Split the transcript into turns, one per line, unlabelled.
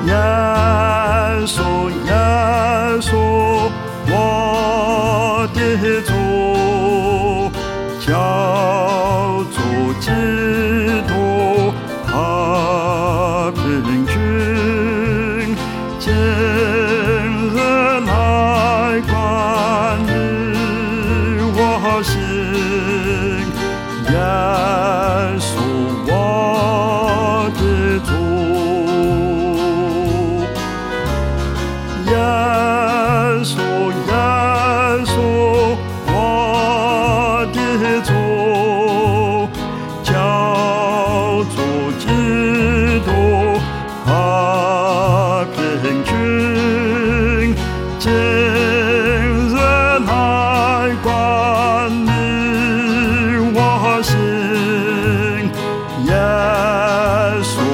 耶稣，耶稣，我的主，叫做基督和平君，今日来管理我心，耶稣，我的主。耶稣，耶稣，我的主，叫做基督和平君，今日来管理我心，耶稣。